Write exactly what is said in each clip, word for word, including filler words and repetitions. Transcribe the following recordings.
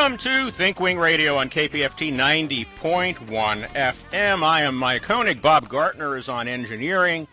Welcome to Think Wing Radio on K P F T ninety point one F M. I am Mike Koenig. Bob Gartner is on engineering.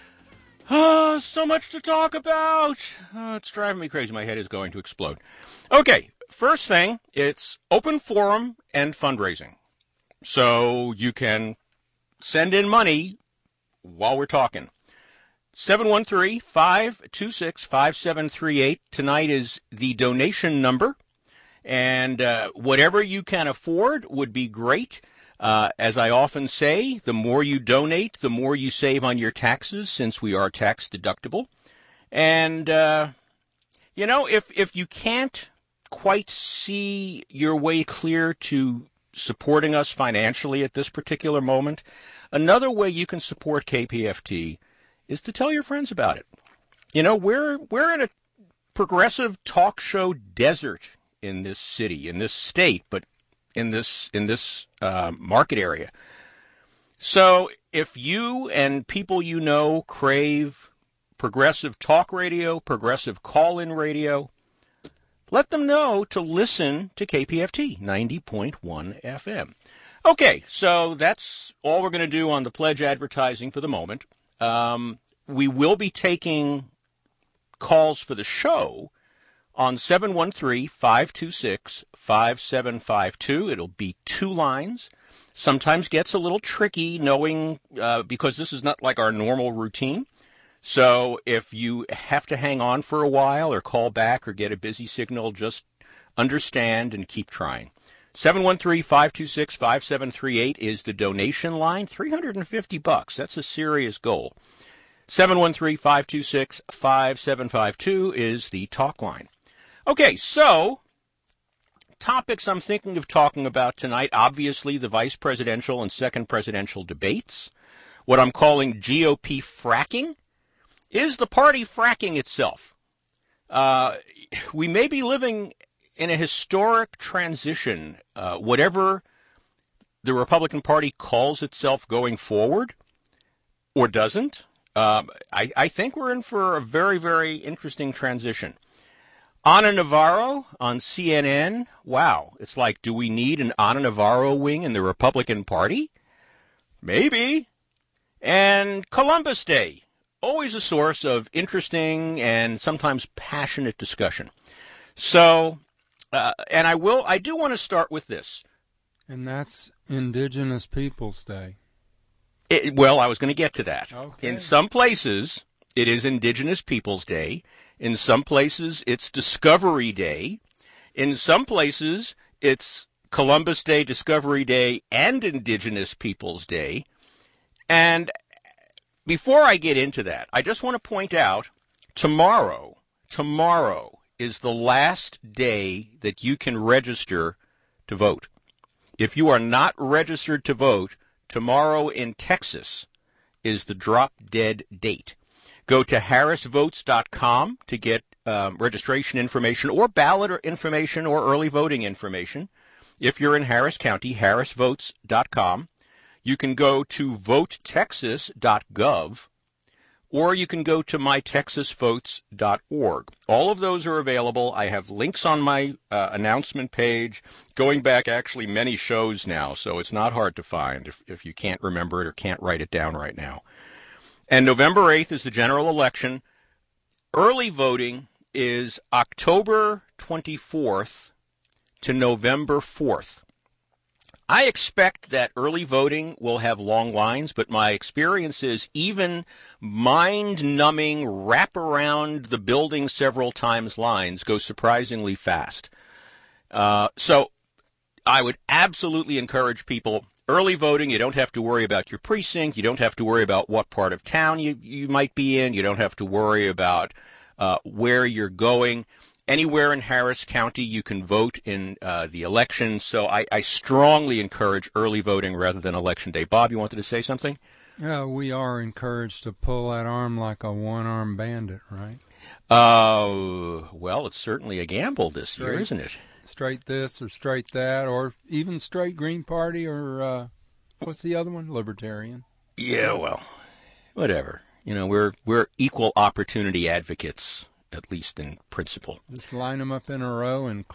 Oh, so much to talk about. Oh, it's driving me crazy. My head is going to explode. Okay, first thing, it's open forum and fundraising. So you can send in money while we're talking. seven one three, five two six, five seven three eight. Tonight is the donation number. And uh, whatever you can afford would be great. Uh, as I often say, the more you donate, the more you save on your taxes, since we are tax deductible. And, uh, you know, if, if you can't quite see your way clear to supporting us financially at this particular moment, another way you can support K P F T is to tell your friends about it. You know, we're we're in a progressive talk show desert in this city, in this state, but in this in this uh, market area. So if you and people you know crave progressive talk radio, progressive call-in radio, let them know to listen to K P F T ninety point one F M. Okay, so that's all we're going to do on the pledge advertising for the moment. Um, we will be taking calls for the show on seven one three, five two six, five seven five two. It'll be two lines. Sometimes gets a little tricky knowing, uh, because this is not like our normal routine. So if you have to hang on for a while or call back or get a busy signal, just understand and keep trying. seven one three, five two six, five seven three eight is the donation line. three hundred fifty bucks. That's a serious goal. seven one three, five two six, five seven five two is the talk line. Okay, so topics I'm thinking of talking about tonight, obviously the vice presidential and second presidential debates, what I'm calling G O P fracking. Is the party fracking itself? Uh, we may be living in a historic transition, uh, whatever the Republican Party calls itself going forward, or doesn't. Um, I, I think we're in for a very, very interesting transition. Ana Navarro on C N N. Wow. It's like, do we need an Ana Navarro wing in the Republican Party? Maybe. And Columbus Day. Always a source of interesting and sometimes passionate discussion. So, uh, and I will, I do want to start with this. And that's Indigenous Peoples Day. It, well, I was going to get to that. Okay. In some places, it is Indigenous Peoples Day. In some places, it's Discovery Day. In some places, it's Columbus Day, Discovery Day, and Indigenous Peoples Day. And before I get into that, I just want to point out, tomorrow, tomorrow is the last day that you can register to vote. If you are not registered to vote, tomorrow in Texas is the drop-dead date. Go to harris votes dot com to get um, registration information or ballot or information or early voting information. If you're in Harris County, harris votes dot com. You can go to vote texas dot gov, or you can go to my texas votes dot org. All of those are available. I have links on my uh, announcement page, going back actually many shows now, so it's not hard to find if, if you can't remember it or can't write it down right now. And November eighth is the general election. Early voting is October twenty-fourth to November fourth. I expect that early voting will have long lines, but my experience is even mind-numbing, wrap-around-the-building-several-times lines go surprisingly fast. Uh, so I would absolutely encourage people, early voting, you don't have to worry about your precinct. You don't have to worry about what part of town you, you might be in. You don't have to worry about uh, where you're going. Anywhere in Harris County, you can vote in uh, the election. So I, I strongly encourage early voting rather than Election Day. Bob, you wanted to say something? Uh, we are encouraged to pull that arm like a one-armed bandit, right? Uh, well, it's certainly a gamble this straight, year, isn't it? Straight this or straight that, or even straight Green Party, or uh, what's the other one? Libertarian. Yeah, well, whatever. You know, we're we're equal opportunity advocates, at least in principle. Just line them up in a row and click.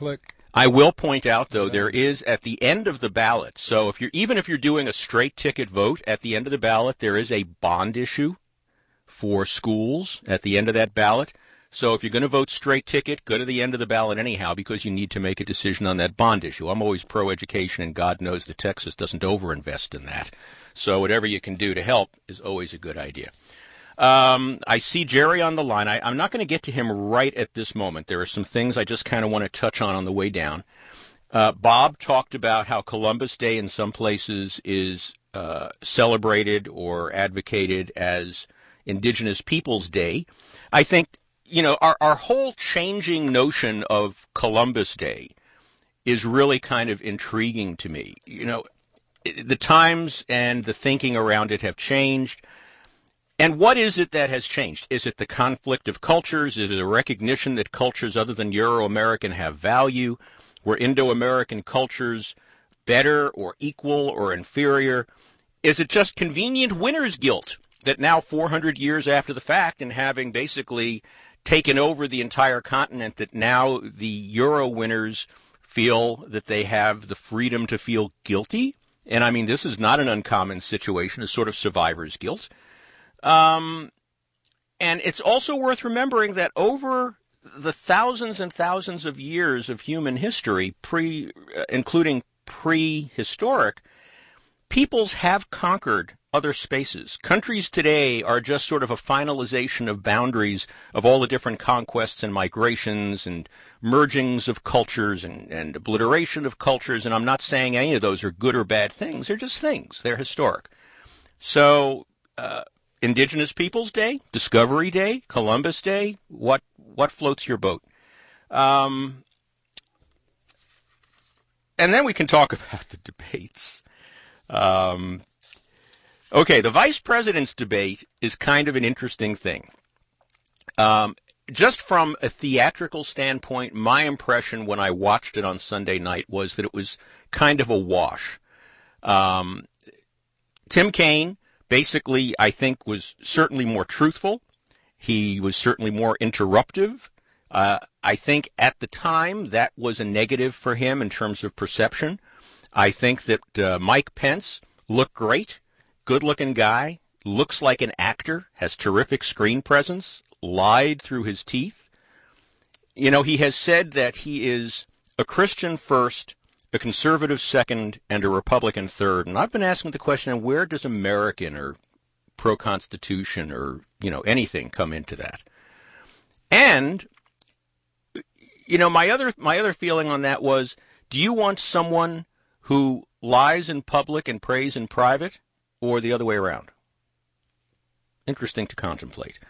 I will point out, though, there is at the end of the ballot, so if you're even if you're doing a straight ticket vote, at the end of the ballot, there is a bond issue for schools at the end of that ballot. So if you're going to vote straight ticket, go to the end of the ballot anyhow, because you need to make a decision on that bond issue. I'm always pro-education, and God knows that Texas doesn't overinvest in that. So whatever you can do to help is always a good idea. Um, I see Jerry on the line. I, I'm not going to get to him right at this moment. There are some things I just kind of want to touch on on the way down. Uh, Bob talked about how Columbus Day in some places is uh, celebrated or advocated as Indigenous Peoples Day. I think, you know, our, our whole changing notion of Columbus Day is really kind of intriguing to me. You know, the times and the thinking around it have changed. And what is it that has changed? Is it the conflict of cultures? Is it a recognition that cultures other than Euro-American have value? Were Indo-American cultures better or equal or inferior? Is it just convenient winner's guilt that now four hundred years after the fact, and having basically taken over the entire continent, that now the Euro winners feel that they have the freedom to feel guilty? And I mean, this is not an uncommon situation, it's sort of survivor's guilt. Um, and it's also worth remembering that over the thousands and thousands of years of human history, pre, uh, including prehistoric, peoples have conquered other spaces. Countries today are just sort of a finalization of boundaries of all the different conquests and migrations and mergings of cultures and, and obliteration of cultures. And I'm not saying any of those are good or bad things. They're just things. They're historic. So, uh, Indigenous Peoples Day, Discovery Day, Columbus Day, what what floats your boat? Um, and then we can talk about the debates. Um, okay, the vice president's debate is kind of an interesting thing. Um, just from a theatrical standpoint, my impression when I watched it on Sunday night was that it was kind of a wash. Um, Tim Kaine basically, I think, was certainly more truthful. He was certainly more interruptive. Uh, I think at the time that was a negative for him in terms of perception. I think that uh, Mike Pence looked great, good-looking guy, looks like an actor, has terrific screen presence, lied through his teeth. You know, he has said that he is a Christian first, a conservative second, and a Republican third. And I've been asking the question, where does American or pro-Constitution or, you know, anything come into that? And, you know, my other my other feeling on that was, do you want someone who lies in public and prays in private, or the other way around? Interesting to contemplate.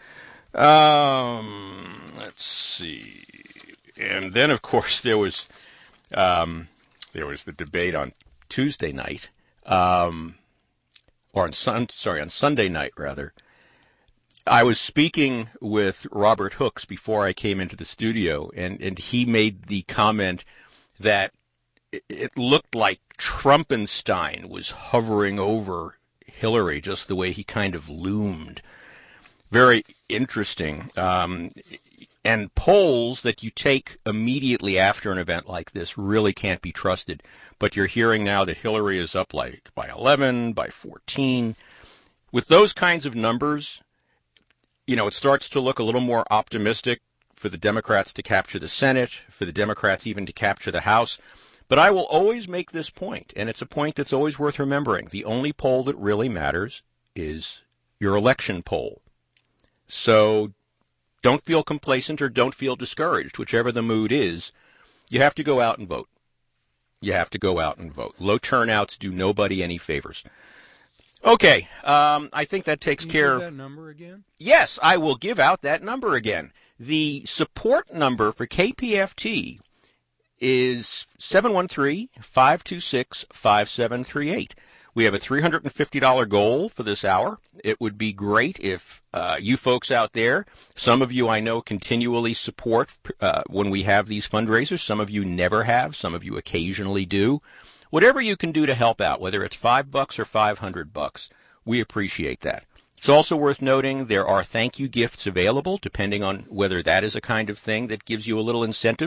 Um, let's see. And then, of course, there was... Um, There was the debate on Tuesday night, um, or on sun, sorry, on Sunday night, rather. I was speaking with Robert Hooks before I came into the studio, and, and he made the comment that it, it looked like Trumpenstein was hovering over Hillary, just the way he kind of loomed. Very interesting. Um, And polls that you take immediately after an event like this really can't be trusted. But you're hearing now that Hillary is up like by eleven, by fourteen. With those kinds of numbers, you know, it starts to look a little more optimistic for the Democrats to capture the Senate, for the Democrats even to capture the House. But I will always make this point, and it's a point that's always worth remembering. The only poll that really matters is your election poll. So don't feel complacent or don't feel discouraged, whichever the mood is. You have to go out and vote. You have to go out and vote. Low turnouts do nobody any favors. Okay, um, I think that takes Can you care give of... that number again? Yes, I will give out that number again. The support number for K P F T is seven one three, five two six, five seven three eight. We have a three hundred fifty dollars goal for this hour. It would be great if uh, you folks out there, some of you I know continually support uh, when we have these fundraisers. Some of you never have. Some of you occasionally do. Whatever you can do to help out, whether it's five bucks or five hundred bucks, we appreciate that. It's also worth noting there are thank you gifts available, depending on whether that is a kind of thing that gives you a little incentive.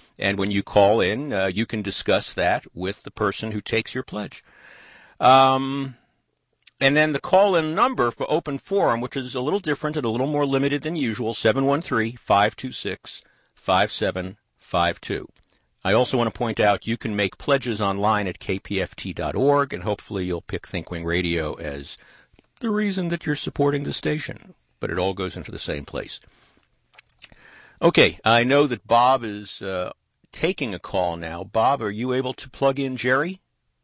And when you call in, uh, you can discuss that with the person who takes your pledge. Um, and then the call-in number for Open Forum, which is a little different and a little more limited than usual, seven one three, five two six, five seven five two. I also want to point out you can make pledges online at k p f t dot org, and hopefully you'll pick ThinkWing Radio as the reason that you're supporting the station. But it all goes into the same place. Okay, I know that Bob is uh, taking a call now. Bob, are you able to plug in Jerry?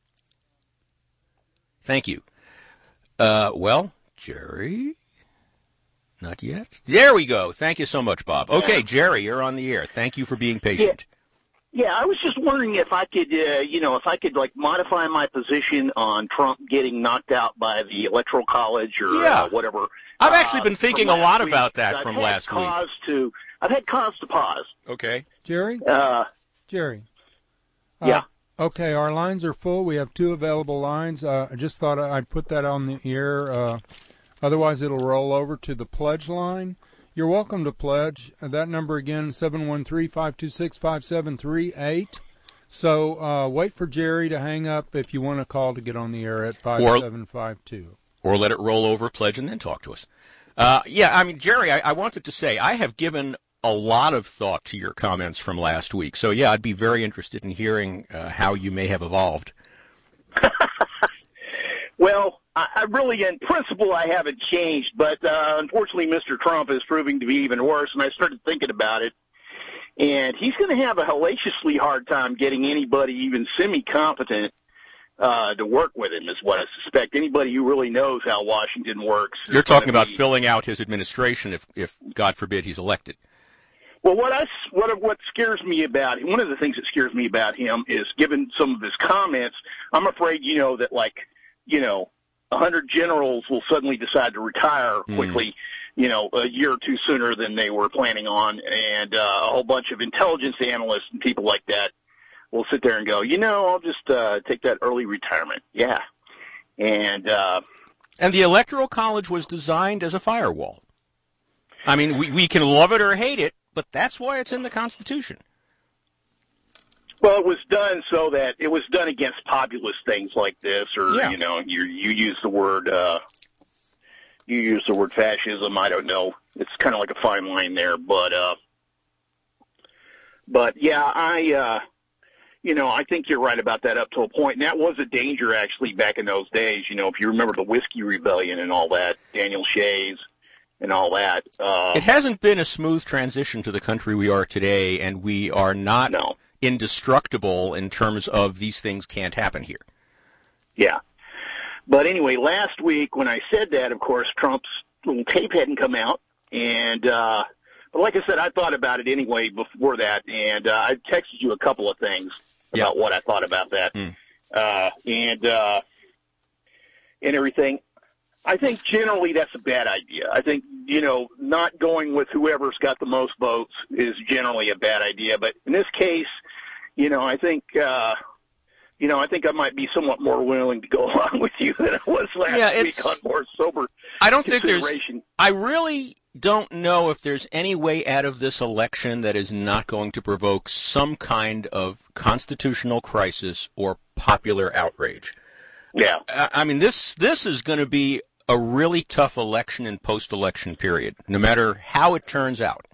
Thank you. Uh, well, Jerry? Not yet. There we go. Thank you so much, Bob. Okay, Jerry, you're on the air. Thank you for being patient. Yeah. Yeah, I was just wondering if I could, uh, you know, if I could, like, modify my position on Trump getting knocked out by the Electoral College or yeah. uh, whatever. I've actually been uh, thinking a lot week. about that I've from had last cause week. To, I've had cause to pause. Okay. Jerry? Uh, Jerry. Uh, yeah. Okay, our lines are full. We have two available lines. Uh, I just thought I'd put that on the air. Uh, otherwise, it'll roll over to the pledge line. You're welcome to pledge. That number again, seven one three, five two six, five seven three eight. So uh, wait for Jerry to hang up if you want to call to get on the air at five seven five two. Or, or let it roll over, pledge, and then talk to us. Uh, yeah, I mean, Jerry, I, I wanted to say I have given a lot of thought to your comments from last week. So, yeah, I'd be very interested in hearing uh, how you may have evolved. Well, I, I really, in principle, I haven't changed. But uh, unfortunately, Mister Trump is proving to be even worse, and I started thinking about it. And he's going to have a hellaciously hard time getting anybody even semi-competent uh, to work with him, is what I suspect. Anybody who really knows how Washington works. You're talking about be... filling out his administration if, if, God forbid, he's elected. Well, what I what what scares me about one of the things that scares me about him is, given some of his comments, I'm afraid, you know, that like, you know, a hundred generals will suddenly decide to retire quickly. Mm. You know, a year or two sooner than they were planning on, and uh, a whole bunch of intelligence analysts and people like that will sit there and go, you know, I'll just uh, take that early retirement. Yeah. And uh, and the Electoral College was designed as a firewall. I mean, we, we can love it or hate it, but that's why it's in the Constitution. Well, it was done so that it was done against populist things like this, or, yeah. you know, you, you use the word... Uh, You use the word fascism. I don't know. It's kind of like a fine line there, but uh, but yeah, I uh, you know, I think you're right about that up to a point. And that was a danger actually back in those days. You know, if you remember the Whiskey Rebellion and all that, Daniel Shays and all that. Uh, it hasn't been a smooth transition to the country we are today, and we are not no. indestructible in terms of these things can't happen here. Yeah. But anyway, last week when I said that, of course, Trump's little tape hadn't come out. And, uh, but like I said, I thought about it anyway before that. And uh, I texted you a couple of things about yeah. what I thought about that. Mm. Uh, and, uh, and everything. I think generally that's a bad idea. I think, you know, not going with whoever's got the most votes is generally a bad idea. But in this case, you know, I think, uh, You know, I think I might be somewhat more willing to go along with you than I was last yeah, week on more sober I don't think there's. I really don't know if there's any way out of this election that is not going to provoke some kind of constitutional crisis or popular outrage. Yeah. I mean, this this is going to be a really tough election and post-election period, no matter how it turns out.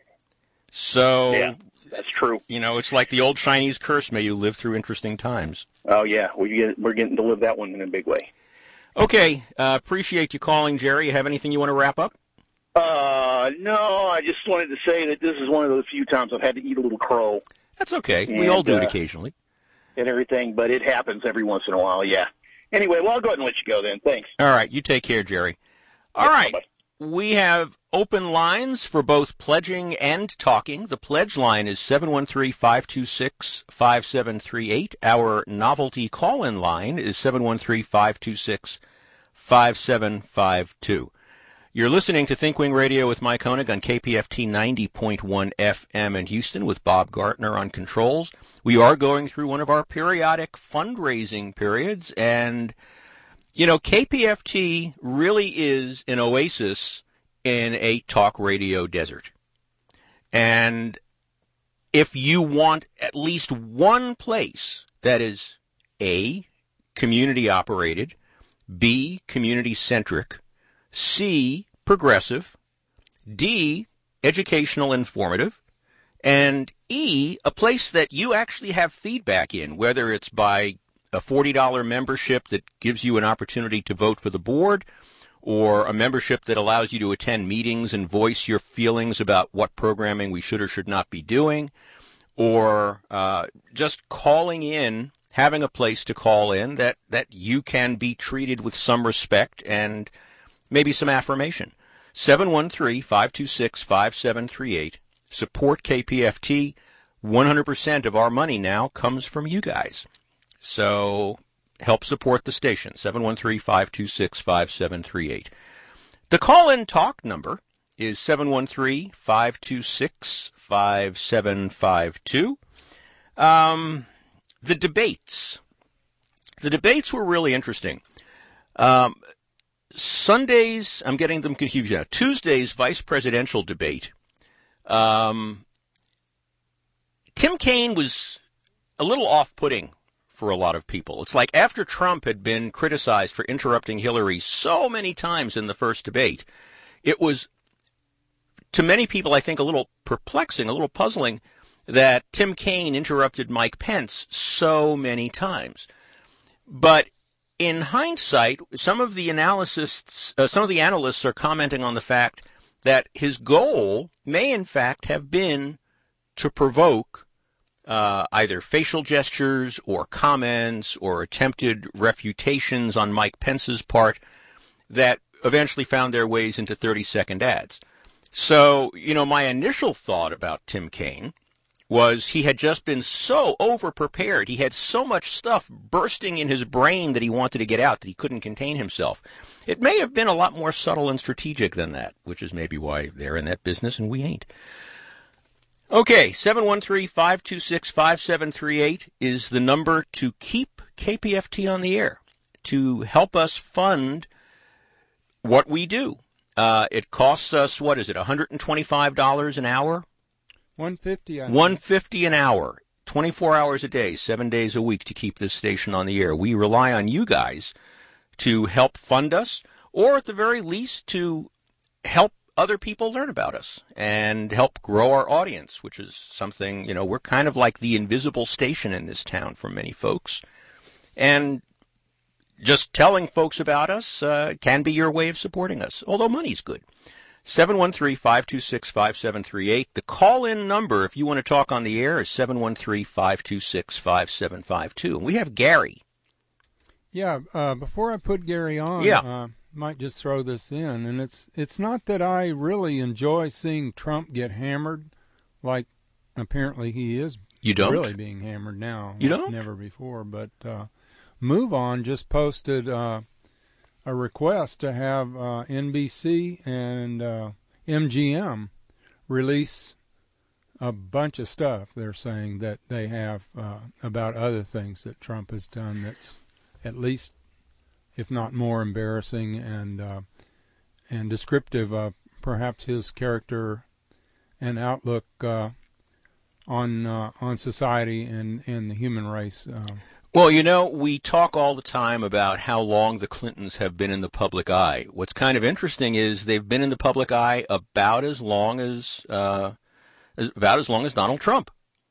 So. Yeah. That's true. You know, it's like the old Chinese curse, may you live through interesting times. Oh, yeah. We get, we're getting to live that one in a big way. Okay. Uh, appreciate you calling, Jerry. You have anything you want to wrap up? Uh, no, I just wanted to say that this is one of those few times I've had to eat a little crow. That's okay. And, we all do it uh, occasionally. And everything, but it happens every once in a while, yeah. Anyway, well, I'll go ahead and let you go then. Thanks. All right. You take care, Jerry. All yeah, right. Bye-bye. We have open lines for both pledging and talking. The pledge line is seven one three, five two six, five seven three eight. Our novelty call-in line is seven one three, five two six, five seven five two. You're listening to ThinkWing Radio with Mike Koenig on K P F T ninety point one F M in Houston with Bob Gartner on controls. We are going through one of our periodic fundraising periods, and you know, K P F T really is an oasis in a talk radio desert. And if you want at least one place that is A, community-operated, B, community-centric, C, progressive, D, educational informative, and E, a place that you actually have feedback in, whether it's by a forty dollars membership that gives you an opportunity to vote for the board, or a membership that allows you to attend meetings and voice your feelings about what programming we should or should not be doing, or uh, just calling in, having a place to call in that, that you can be treated with some respect and maybe some affirmation. seven one three, five two six, five seven three eight. Support K P F T. one hundred percent of our money now comes from you guys. So help support the station, seven one three, five two six, five seven three eight. The call-in talk number is seven one three, five two six, five seven five two. Um, the debates. The debates were really interesting. Um, Sundays, I'm getting them confused now. Tuesday's vice presidential debate. Um, Tim Kaine was a little off-putting for a lot of people. It's like after Trump had been criticized for interrupting Hillary so many times in the first debate, it was, to many people, I think, a little perplexing, a little puzzling that Tim Kaine interrupted Mike Pence so many times. But in hindsight, some of the analysts, uh, some of the analysts are commenting on the fact that his goal may, in fact, have been to provoke uh, either facial gestures or comments or attempted refutations on Mike Pence's part that eventually found their ways into thirty-second ads. So, you know, my initial thought about Tim Kaine was he had just been so over-prepared. He had so much stuff bursting in his brain that he wanted to get out that he couldn't contain himself. It may have been a lot more subtle and strategic than that, which is maybe why they're in that business and we ain't. Okay, seven one three, five two six, five seven three eight is the number to keep K P F T on the air, to help us fund what we do. Uh, it costs us, what is it, one hundred twenty-five dollars an hour? one hundred fifty dollars. one hundred fifty dollars an hour, twenty-four hours a day, seven days a week to keep this station on the air. We rely on you guys to help fund us, or at the very least to help other people learn about us and help grow our audience, which is something, you know, we're kind of like the invisible station in this town for many folks. And just telling folks about us uh, can be your way of supporting us, although money's good. seven one three, five two six, five seven three eight. The call-in number, if you want to talk on the air, is seven one three, five two six, five seven five two. And we have Gary. Yeah, uh, before I put Gary on, yeah. uh, might just throw this in. And it's it's not that I really enjoy seeing Trump get hammered, like apparently he is you don't? really being hammered now. You don't? Never before. But uh, Move On just posted uh, a request to have uh, N B C and uh, M G M release a bunch of stuff. They're saying that they have uh, about other things that Trump has done that's at least, if not more, embarrassing and uh, and descriptive of perhaps his character and outlook uh, on uh, on society and, and the human race. Uh, Well, you know, we talk all the time about how long the Clintons have been in the public eye. What's kind of interesting is they've been in the public eye about as long as, uh, as about as long as Donald Trump.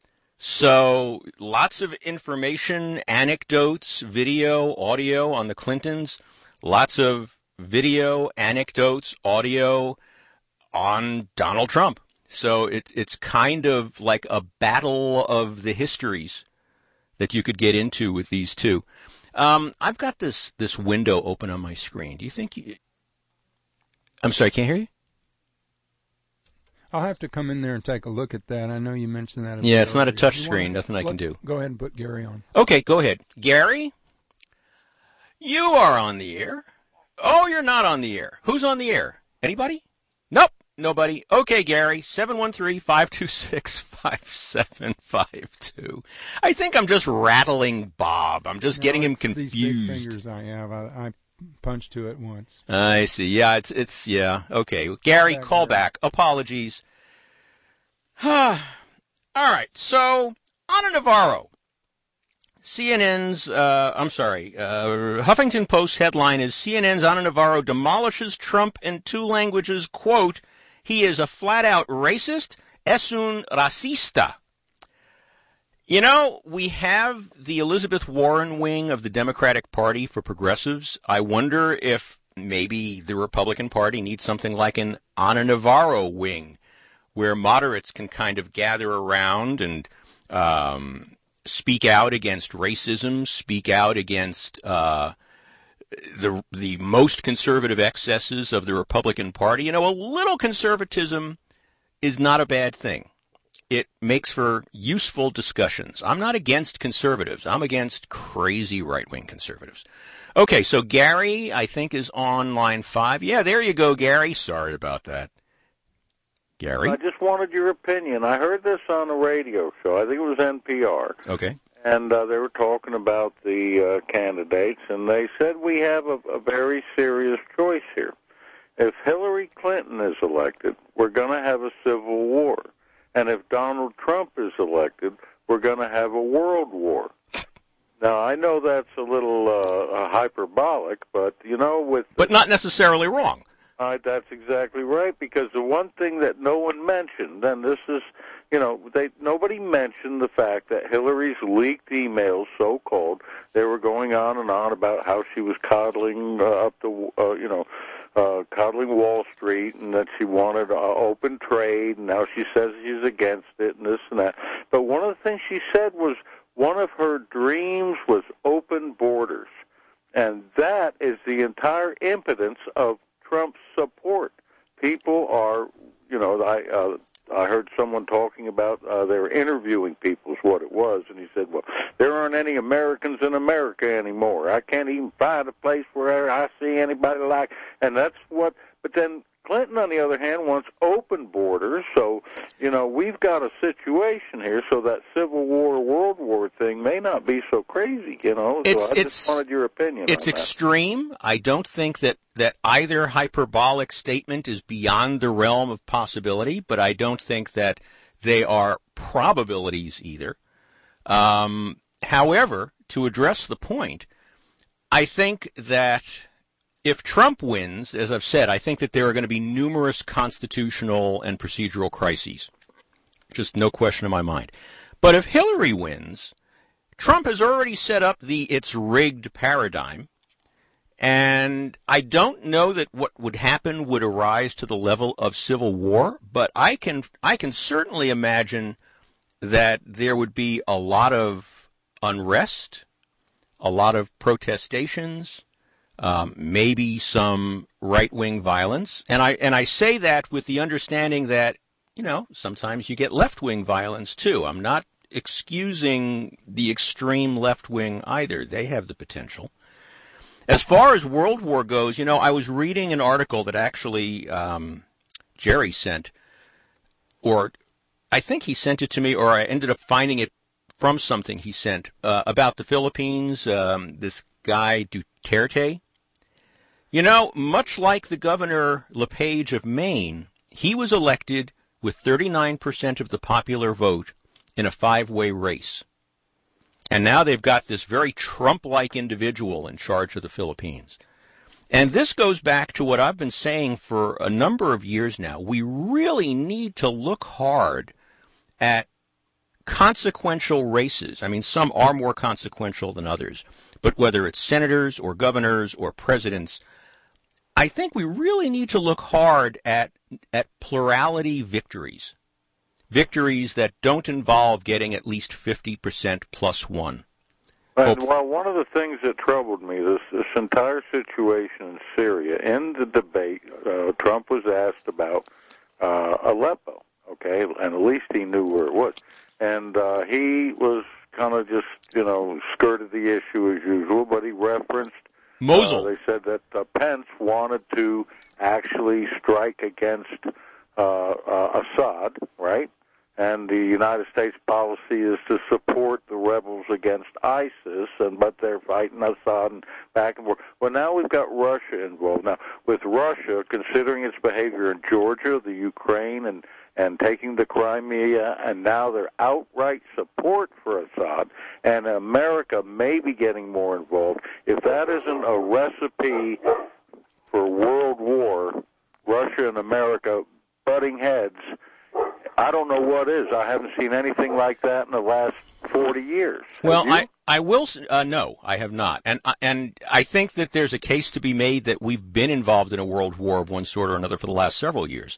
So lots of information, anecdotes, video, audio on the Clintons, lots of video, anecdotes, audio on Donald Trump. So it's it's kind of like a battle of the histories that you could get into with these two. Um, I've got this this window open on my screen. Do you think you... I'm sorry, can't hear you? I'll have to come in there and take a look at that. I know you mentioned that. Yeah, it's not a touch You screen. wanna- Nothing I can let- do. Go ahead and put Gary on. Okay, go ahead. Gary, you are on the air. Oh, you're not on the air. Who's on the air? Anybody? Nope, nobody. Okay, Gary, seven one three, five two six, five seven five two. I think I'm just rattling Bob. I'm just No, getting him it's These big confused. fingers I have. I, I punched to it once. I see. Yeah, it's, it's yeah. Okay. Gary, Yeah, call Gary. back. Apologies. All right, so Ana Navarro. C N N's, uh, I'm sorry, uh, Huffington Post headline is C N N's Ana Navarro demolishes Trump in two languages. Quote, he is a flat-out racist, es un racista. You know, we have the Elizabeth Warren wing of the Democratic Party for progressives. I wonder if maybe the Republican Party needs something like an Ana Navarro wing where moderates can kind of gather around and um, speak out against racism, speak out against uh, the the most conservative excesses of the Republican Party. You know, a little conservatism is not a bad thing. It makes for useful discussions. I'm not against conservatives. I'm against crazy right-wing conservatives. Okay, so Gary, I think, is on line five. Yeah, there you go, Gary. Sorry about that. Gary? I just wanted your opinion. I heard this on a radio show. I think it was N P R. Okay. And uh, they were talking about the uh, candidates, and they said we have a, a very serious choice here. If Hillary Clinton is elected, we're going to have a civil war. And if Donald Trump is elected, we're going to have a world war. Now, I know that's a little uh, hyperbolic, but, you know, with... But not necessarily wrong. Uh, that's exactly right, because the one thing that no one mentioned, and this is, you know, they nobody mentioned the fact that Hillary's leaked emails, so-called, they were going on and on about how she was coddling uh, up the, uh, you know, uh, coddling Wall Street, and that she wanted uh, open trade, and now she says she's against it, and this and that. But one of the things she said was one of her dreams was open borders, and that is the entire impotence of Trump's support. People are, you know, I uh, I heard someone talking about uh, they were interviewing people is what it was, and he said, well, there aren't any Americans in America anymore. I can't even find a place where I see anybody like, and that's what, but then Clinton, on the other hand, wants open borders, so, you know, we've got a situation here, so that Civil War, World War thing may not be so crazy, you know, it's, so I it's, just wanted your opinion It's on extreme. That. I don't think that, that either hyperbolic statement is beyond the realm of possibility, but I don't think that they are probabilities either. Um, however, to address the point, I think that if Trump wins, as I've said, I think that there are going to be numerous constitutional and procedural crises. Just no question in my mind. But if Hillary wins, Trump has already set up the it's rigged paradigm. And I don't know that what would happen would arise to the level of civil war, but I can I can certainly imagine that there would be a lot of unrest, a lot of protestations, Um, maybe some right-wing violence. And I and I say that with the understanding that, you know, sometimes you get left-wing violence, too. I'm not excusing the extreme left-wing either. They have the potential. As far as World War goes, you know, I was reading an article that actually um, Jerry sent, or I think he sent it to me, or I ended up finding it from something he sent, uh, about the Philippines, um, this guy Duterte. You know, much like the Governor LePage of Maine, he was elected with thirty-nine percent of the popular vote in a five-way race. And now they've got this very Trump-like individual in charge of the Philippines. And this goes back to what I've been saying for a number of years now. We really need to look hard at consequential races. I mean, some are more consequential than others. But whether it's senators or governors or presidents, I think we really need to look hard at at plurality victories, victories that don't involve getting at least fifty percent plus one. And well, one of the things that troubled me, this, this entire situation in Syria, in the debate, uh, Trump was asked about uh, Aleppo, okay, and at least he knew where it was. And uh, he was kind of just, you know, skirted the issue as usual, but he referenced Mosul. Uh, they said that uh, Pence wanted to actually strike against uh, uh, Assad, right? and the United States policy is to support the rebels against ISIS, and but they're fighting Assad and back and forth. Well, now we've got Russia involved. Now, with Russia, considering its behavior in Georgia, the Ukraine, and and taking the Crimea, and now their outright support for Assad, and America may be getting more involved. If that isn't a recipe for world war, Russia and America butting heads, I don't know what is. I haven't seen anything like that in the last forty years. Well, I, I will uh, no, I have not. And, and I think that there's a case to be made that we've been involved in a world war of one sort or another for the last several years.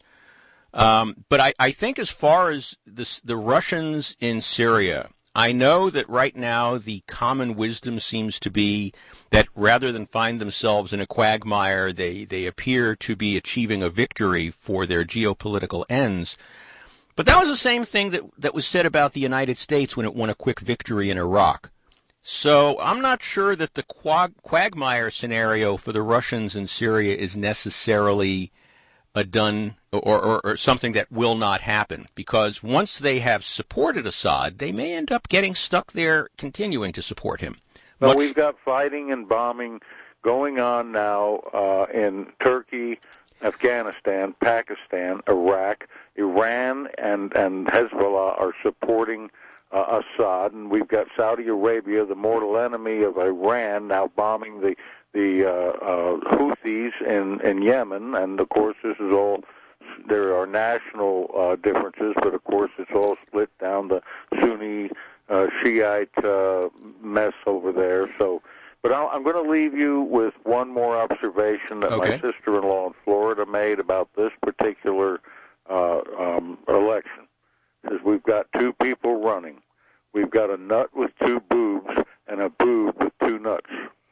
Um, but I, I think as far as this, the Russians in Syria, I know that right now the common wisdom seems to be that rather than find themselves in a quagmire, they, they appear to be achieving a victory for their geopolitical ends. But that was the same thing that, that was said about the United States when it won a quick victory in Iraq. So I'm not sure that the quag, quagmire scenario for the Russians in Syria is necessarily a done or, or, or something that will not happen, because once they have supported Assad, they may end up getting stuck there continuing to support him. Well, Much... we've got fighting and bombing going on now uh, in Turkey, Afghanistan, Pakistan, Iraq. Iran and, and Hezbollah are supporting uh, Assad, and we've got Saudi Arabia, the mortal enemy of Iran, now bombing the the uh, uh, Houthis in, in Yemen. And of course, this is all, there are national uh, differences, but of course, it's all split down the Sunni uh, Shiite uh, mess over there. So, but I'll, I'm going to leave you with one more observation that okay. my sister-in-law in Florida made about this particular Uh, um, election. Says we've got two people running. We've got a nut with two boobs and a boob with two nuts.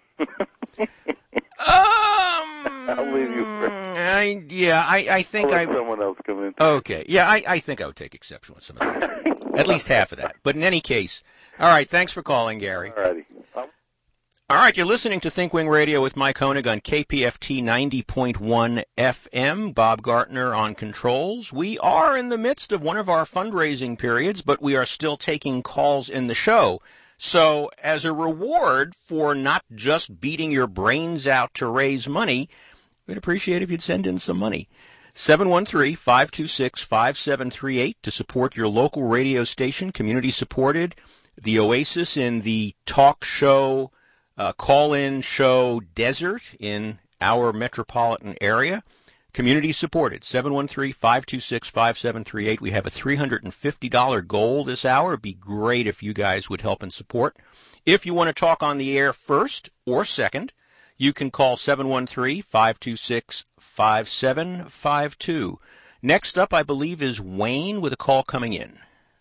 um, I'll leave you. For, I, yeah, I, I think I'll I. let someone else come in. Okay, yeah, I, I think I would take exception with some of that. At least half of that. But in any case, all right. Thanks for calling, Gary. All righty. Um, All right, you're listening to ThinkWing Radio with Mike Koenig on K P F T ninety point one F M. Bob Gartner on controls. We are in the midst of one of our fundraising periods, but we are still taking calls in the show. So as a reward for not just beating your brains out to raise money, we'd appreciate if you'd send in some money. seven one three, five two six, five seven three eight to support your local radio station, community-supported, the oasis in the talk show Uh, call-in show desert in our metropolitan area. Community supported, seven one three, five two six, five seven three eight. We have a three hundred fifty dollars goal this hour. It'd be great if you guys would help and support. If you want to talk on the air first or second, you can call seven one three, five two six, five seven five two. Next up, I believe, is Wayne with a call coming in.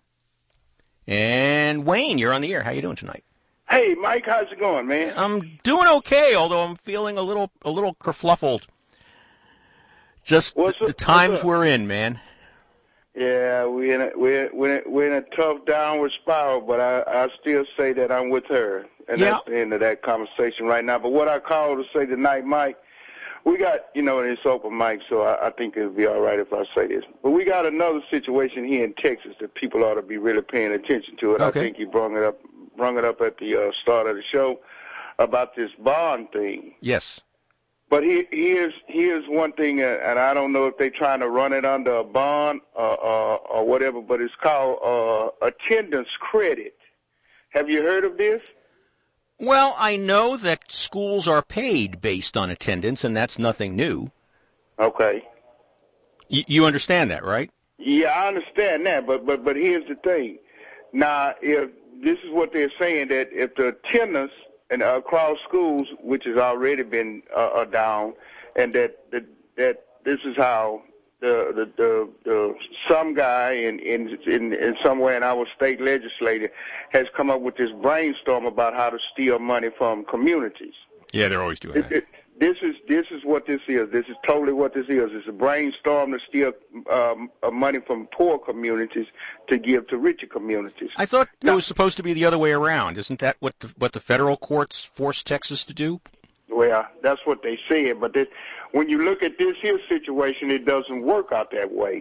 And Wayne, you're on the air. How you doing tonight? Hey, Mike, how's it going, man? I'm doing okay, although I'm feeling a little a little kerfluffled. Just What's the, the up- times what's up? we're in, man. Yeah, we're in a, we're we're in a, we're in a tough downward spiral, but I I still say that I'm with her, and Yeah. that's the end of that conversation right now. But what I called to say tonight, Mike, we got, you know, it's open mic, so I, I think it'll be all right if I say this. But we got another situation here in Texas that people ought to be really paying attention to it. Okay. I think you brought it up brought it up at the uh, start of the show about this bond thing. Yes. But he, here's here's one thing, uh, and I don't know if they're trying to run it under a bond uh, uh, or whatever, but it's called uh, attendance credit. Have you heard of this? Well, I know that schools are paid based on attendance, and that's nothing new. Okay. Y- you understand that, right? Yeah, I understand that, but but but here's the thing. Now, if this is what they're saying, that if the attendance and uh, across schools, which has already been uh, uh, down, and that, that that this is how the the the, the some guy in, in in in somewhere in our state legislature has come up with this brainstorm about how to steal money from communities. Yeah, they're always doing It, it, this is this is what this is. This is totally what this is. It's a brainstorm to steal um, uh, money from poor communities to give to richer communities. I thought it Now- was supposed to be the other way around. Isn't that what the, what the federal courts forced Texas to do? Well, that's what they said, but this, when you look at this here situation, it doesn't work out that way.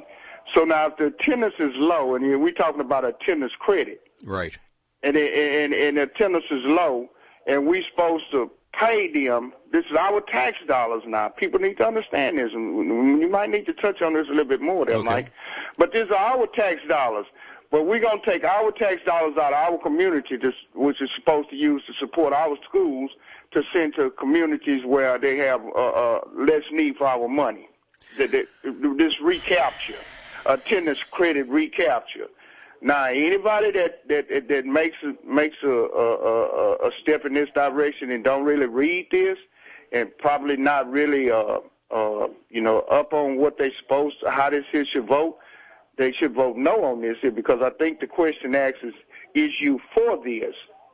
So now if the attendance is low, and we're talking about attendance credit, right, and and and the attendance is low, and we're supposed to pay them. This is our tax dollars now. People need to understand this, and you might need to touch on this a little bit more there, okay. Mike. But these are our tax dollars. But we're going to take our tax dollars out of our community, to, which is supposed to use to support our schools, to send to communities where they have uh, uh, less need for our money. This recapture, attendance credit recapture. Now, anybody that that that makes makes a, a, a step in this direction and don't really read this, and probably not really uh, uh, you know up on what they supposed to, how this here should vote, they should vote no on this here, because I think the question asks is, is you for this?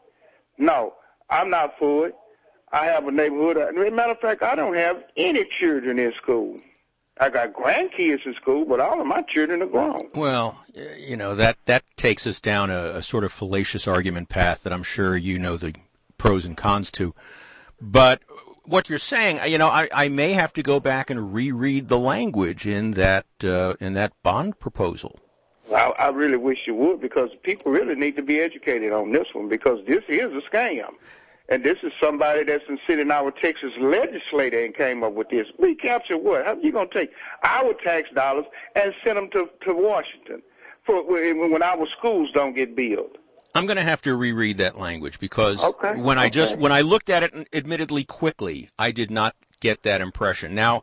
No, I'm not for it. I have a neighborhood. As a matter of fact, I don't have any children in school. I got grandkids in school, but all of my children are grown. Well, you know, that, that takes us down a, a sort of fallacious argument path that I'm sure you know the pros and cons to. But what you're saying, you know, I, I may have to go back and reread the language in that uh, in that bond proposal. Well, I, I really wish you would, because people really need to be educated on this one, because this is a scam. And this is somebody that's been sitting in our Texas legislature and came up with this. Recapture what? How are you going to take our tax dollars and send them to, to Washington for when our schools don't get built? I'm going to have to reread that language, because okay. when okay. I just when I looked at it, admittedly quickly, I did not get that impression. Now,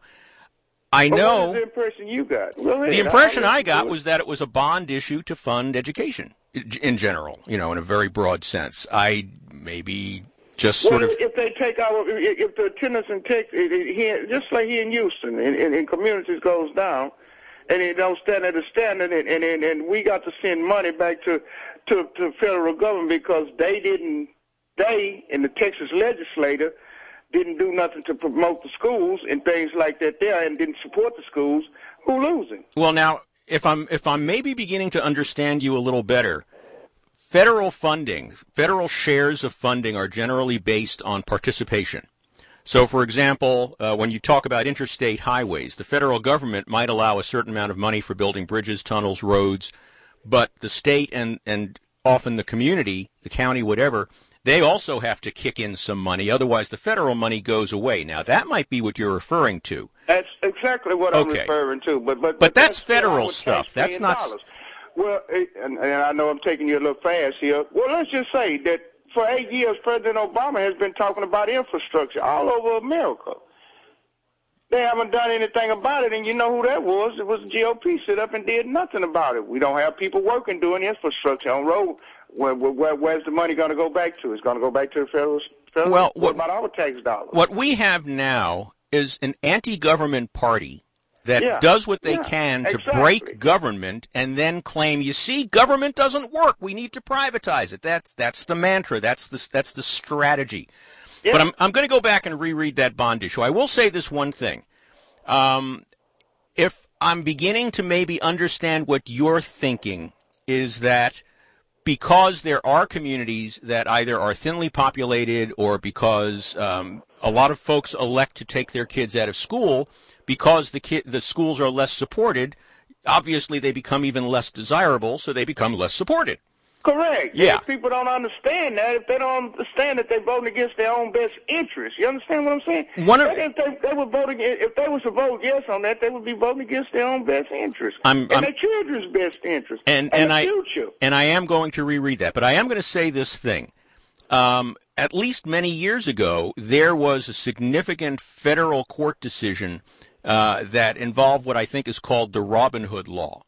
I well, know what is the impression you got. Go ahead. The impression I got it. was that it was a bond issue to fund education in general, you know, in a very broad sense. I maybe. Just well, sort of. If they take our, if the attendance in Texas, here, just like here in Houston, in, in, in communities goes down, and it don't stand at a standard, and, and and and we got to send money back to to to federal government because they didn't, they in the Texas legislature didn't do nothing to promote the schools and things like that there, and didn't support the schools. Who losing? Well, now, if I'm if I'm maybe beginning to understand you a little better. Federal funding, federal shares of funding are generally based on participation. So, for example, uh, when you talk about interstate highways, the federal government might allow a certain amount of money for building bridges, tunnels, roads, but the state and, and often the community, the county, whatever, they also have to kick in some money. Otherwise, the federal money goes away. Now, that might be what you're referring to. That's exactly what okay. I'm referring to. But, but, but, but that's, that's federal stuff. That's not... Dollars. Well, and, and I know I'm taking you a little fast here. Well, let's just say that for eight years, President Obama has been talking about infrastructure all over America. They haven't done anything about it, and you know who that was? It was the G O P sit up and did nothing about it. We don't have people working doing infrastructure on road. Where, where, where's the money going to go back to? It's going to go back to the federal. federal well, what, what about our tax dollars? What we have now is an anti-government party that yeah, does what they yeah, can to exactly. break government and then claim, you see, government doesn't work. We need to privatize it. That's that's the mantra. That's the that's the strategy. Yeah. But I'm I'm going to go back and reread that bond issue. I will say this one thing. Um, if I'm beginning to maybe understand what you're thinking is that because there are communities that either are thinly populated or because um, a lot of folks elect to take their kids out of school, because the kid, the schools are less supported, obviously they become even less desirable, so they become less supported. Correct. Yeah. If people don't understand that, if they don't understand that they're voting against their own best interest, you understand what I'm saying? One of, if they, they were voting, if they was to vote yes on that, they would be voting against their own best interest I'm, and I'm, their children's best interest and, and, and the I, future. And I am going to reread that, but I am going to say this thing. Um, at least many years ago, there was a significant federal court decision uh, that involved what I think is called the Robin Hood Law,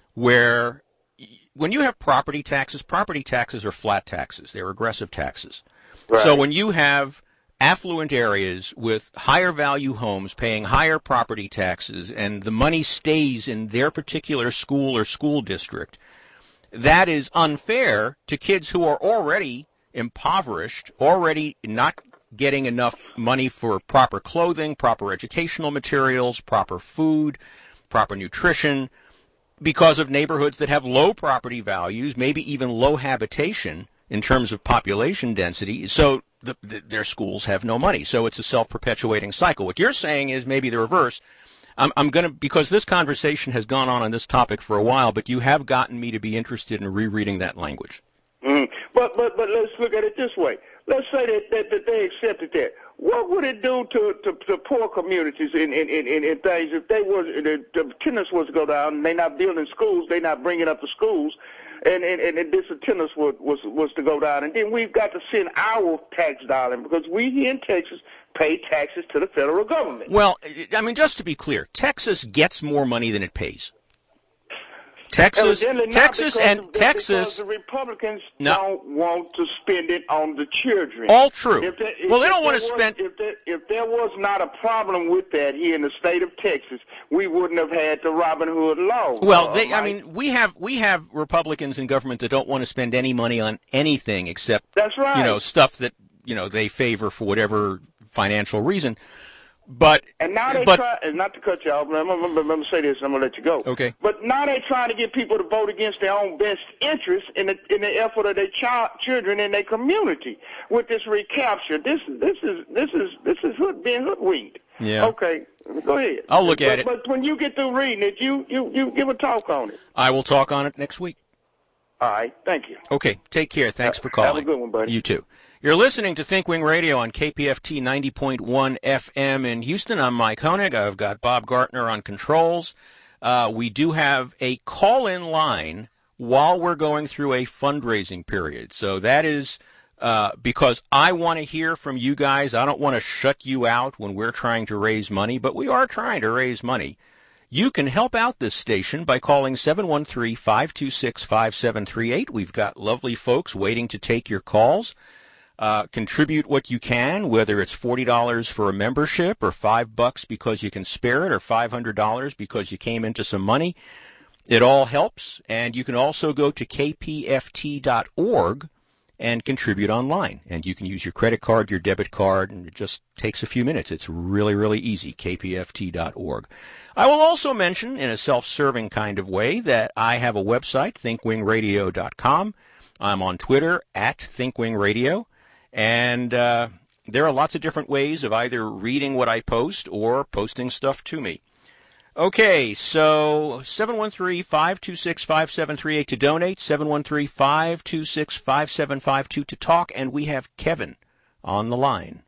where when you have property taxes, property taxes are flat taxes. They're regressive taxes. Right. So when you have affluent areas with higher value homes paying higher property taxes and the money stays in their particular school or school district, that is unfair to kids who are already impoverished, already not getting enough money for proper clothing, proper educational materials, proper food, proper nutrition, because of neighborhoods that have low property values, maybe even low habitation in terms of population density. So the, the, their schools have no money. So it's a self-perpetuating cycle. What you're saying is maybe the reverse, I'm, I'm going to, because this conversation has gone on on this topic for a while, but you have gotten me to be interested in rereading that language. Mm. But but but let's look at it this way. Let's say that, that, that they accepted that. What would it do to, to, to poor communities in, in, in, in things if they was the, the attendance was to go down and they not building schools, they not bringing up the schools, and, and, and this attendance was, was was to go down, and then we've got to send our tax dollar because we here in Texas pay taxes to the federal government. Well, I mean, just to be clear, Texas gets more money than it pays. Texas, Texas, and the, Texas. The Republicans no. don't want to spend it on the children. All true. If there, if, well, they don't want to to spend. If there, if there was not a problem with that here in the state of Texas, we wouldn't have had the Robin Hood law. Well, uh, they, Mike. I mean, we have we have Republicans in government that don't want to spend any money on anything except that's right. You know, stuff that you know they favor for whatever financial reason. But and now they but, try, and not to cut you off, but I'm, I'm, I'm going to say this, and I'm going to let you go. Okay. But now they're trying to get people to vote against their own best interests in the in the effort of their child, children in their community with this recapture. This this is this is this is hood, being hoodwinked. Yeah. Okay. Go ahead. I'll look but, at it. But when you get through reading it, you, you, you give a talk on it. I will talk on it next week. All right. Thank you. Okay. Take care. Thanks for calling. Have a good one, buddy. You too. You're listening to ThinkWing Radio on K P F T ninety point one F M in Houston. I'm Mike Honig. I've got Bob Gartner on controls. Uh, we do have a call-in line while we're going through a fundraising period. So that is uh, because I want to hear from you guys. I don't want to shut you out when we're trying to raise money, but we are trying to raise money. You can help out this station by calling seven one three, five two six, five seven three eight. We've got lovely folks waiting to take your calls. Uh, contribute what you can, whether it's forty dollars for a membership or five bucks because you can spare it or five hundred dollars because you came into some money. It all helps. And you can also go to k p f t dot org and contribute online. And you can use your credit card, your debit card, and it just takes a few minutes. It's really, really easy, k p f t dot org. I will also mention in a self-serving kind of way that I have a website, think wing radio dot com. I'm on Twitter at thinkwingradio. And uh, there are lots of different ways of either reading what I post or posting stuff to me. Okay, so seven one three, five two six, five seven three eight to donate, seven one three, five two six, five seven five two to talk, and we have Kevin on the line.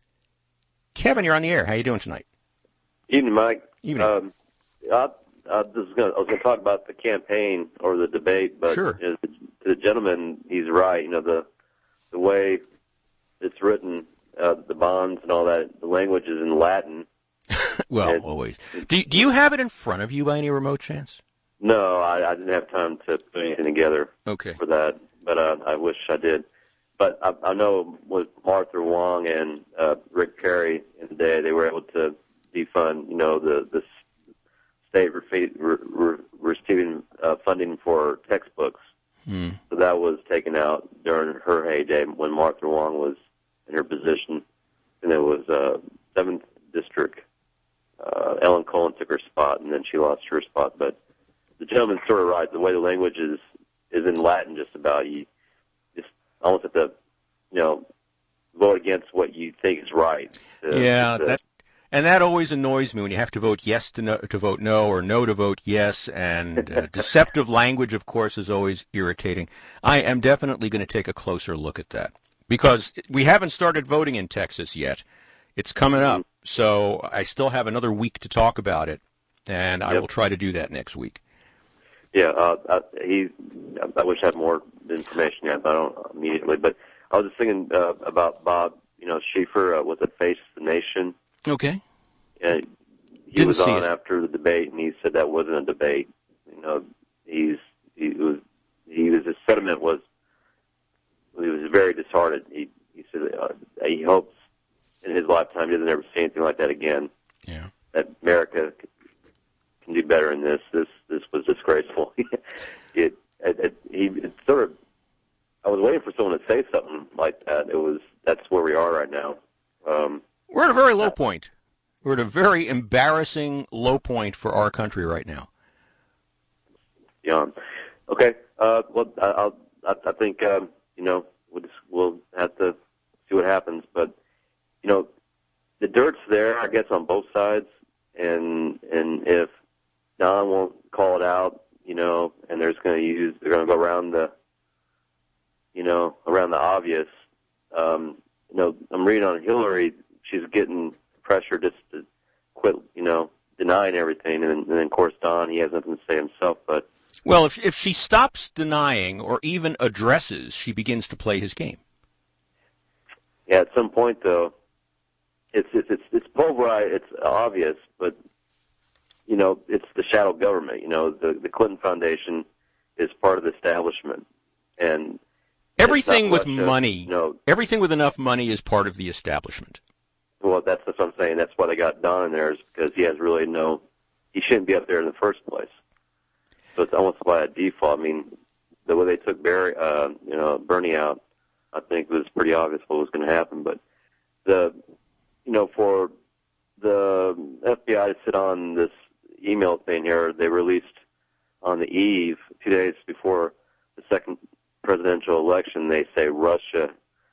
Kevin, you're on the air. How you doing tonight? Evening, Mike. Evening. Um, I, I, was gonna, I was going to talk about the campaign or the debate, but sure. you know, the, the gentleman, he's right. You know, the the way it's written, uh, the bonds and all that, the language is in Latin. well, and, always. Do, do you have it in front of you by any remote chance? No, I, I didn't have time to put anything together okay. for that, but uh, I wish I did. But I, I know with Martha Wong and uh, Rick Perry in the day, they were able to defund, you know, the, the state re- re- receiving uh, funding for textbooks. Hmm. So that was taken out during her heyday when Martha Wong was in her position, and it was uh, seventh District. Uh, Ellen Cullen took her spot, and then she lost her spot. But the gentleman's sort of right. The way the language is is in Latin, just about. You just almost have to, you know, vote against what you think is right. To, yeah, to, that and that always annoys me when you have to vote yes to no, to vote no, or no to vote yes. And uh, deceptive language, of course, is always irritating. I am definitely going to take a closer look at that because we haven't started voting in Texas yet. It's coming up, so I still have another week to talk about it, and I yep. will try to do that next week. Yeah, uh, I, he. I wish I had more information yet, but I don't immediately. But I was just thinking uh, about Bob, you know, Schieffer uh, with the Face the Nation. Okay. And he Didn't was see on it. after the debate, and he said that wasn't a debate. You know, he's he was he was his sentiment was he was very disheartened. He he said uh, he hopes in his lifetime he doesn't ever see anything like that again. Yeah. That America can do better in this. This this was disgraceful. it, it, it he it sort of. I was waiting for someone to say something like that. It was that's where we are right now. Um, We're at a very low point. We're at a very embarrassing low point for our country right now. Yeah. Okay. Uh, well, I'll, I, I think um, you know we'll just, we'll have to see what happens. But you know, the dirt's there, I guess, on both sides. and and if Don won't call it out, you know, and they're just going to use, they're going to go around the, you know, around the obvious. Um, you know, I'm reading on Hillary, she's getting pressure just to quit, you know, denying everything, and, and then of course Don, he has nothing to say himself, but. Well, if if she stops denying or even addresses, she begins to play his game. Yeah, at some point though, it's it's it's, it's pulverized, it's obvious, but you know, it's the shadow government. You know, the the Clinton Foundation is part of the establishment, and everything with Russia, money, you know, everything with enough money is part of the establishment. Well, that's, that's what I'm saying. That's why they got Don in there, is because he has really no, he shouldn't be up there in the first place. So it's almost by a default. I mean, the way they took Barry, uh, you know, Bernie out, I think it was pretty obvious what was going to happen. But the, you know, for the F B I to sit on this email thing here, they released on the eve, two days before the second presidential election, they say Russia,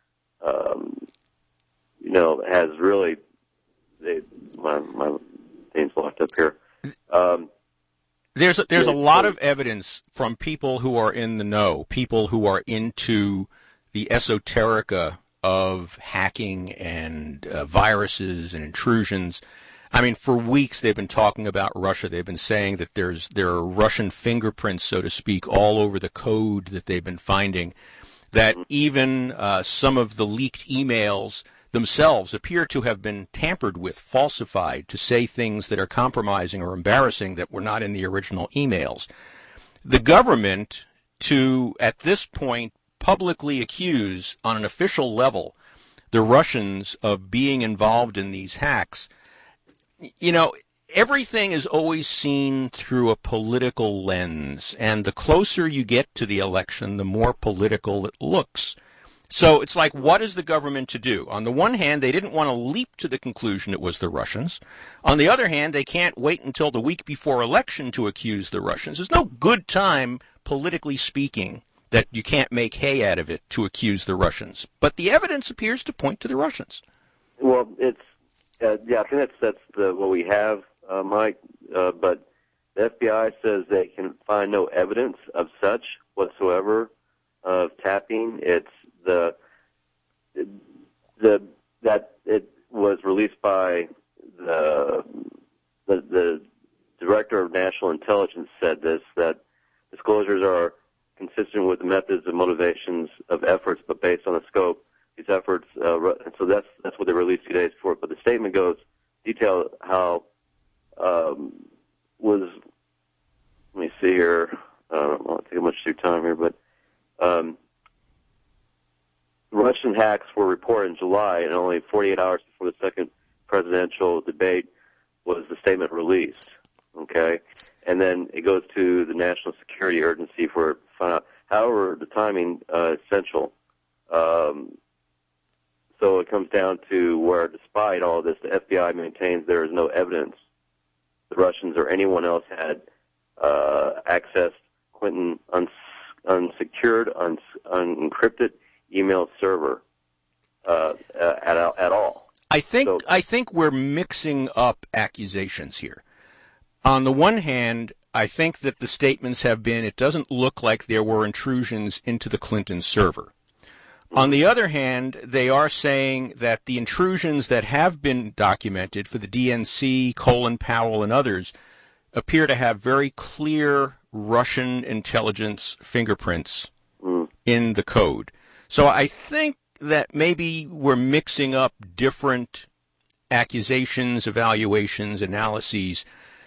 um, you know, has really, they, my, my thing's locked up here. Um, there's a, there's a lot of evidence from people who are in the know, people who are into the esoterica of hacking and uh, viruses and intrusions. I mean, for weeks they've been talking about Russia. They've been saying that there's there are Russian fingerprints, so to speak, all over the code that they've been finding, that even uh, some of the leaked emails themselves appear to have been tampered with, falsified, to say things that are compromising or embarrassing that were not in the original emails. The government, to, at this point, publicly accuse on an official level the Russians of being involved in these hacks, you know, everything is always seen through a political lens, and the closer you get to the election, the more political it looks. So it's like, what is the government to do? On the one hand, they didn't want to leap to the conclusion it was the Russians. On the other hand, they can't wait until the week before election to accuse the Russians. There's no good time, politically speaking, that you can't make hay out of it to accuse the Russians. But the evidence appears to point to the Russians. Well, it's, uh, yeah, I think that's, that's the, what we have, uh, Mike, uh, but the F B I says they can find no evidence of such whatsoever of tapping. It's the, the, that it was released by the, the, the Director of National Intelligence said this, that disclosures are consistent with the methods and motivations of efforts, but based on the scope, these efforts, uh, and so that's that's what they released two days before. But the statement goes, detail how um, was, let me see here, I don't want to take much of your time here, but um, Russian hacks were reported in July, and only forty-eight hours before the second presidential debate was the statement released, okay? And then it goes to the national security urgency for it to find out. However, the timing uh, is essential. Um, so it comes down to where, despite all this, the F B I maintains there is no evidence the Russians or anyone else had uh, accessed Clinton uns- unsecured, uns- unencrypted email server uh, at at all. I think so, I think we're mixing up accusations here. On the one hand, I think that the statements have been, it doesn't look like there were intrusions into the Clinton server. On the other hand, they are saying that the intrusions that have been documented for the D N C, Colin Powell, and others appear to have very clear Russian intelligence fingerprints mm. in the code. So I think that maybe we're mixing up different accusations, evaluations, analyses.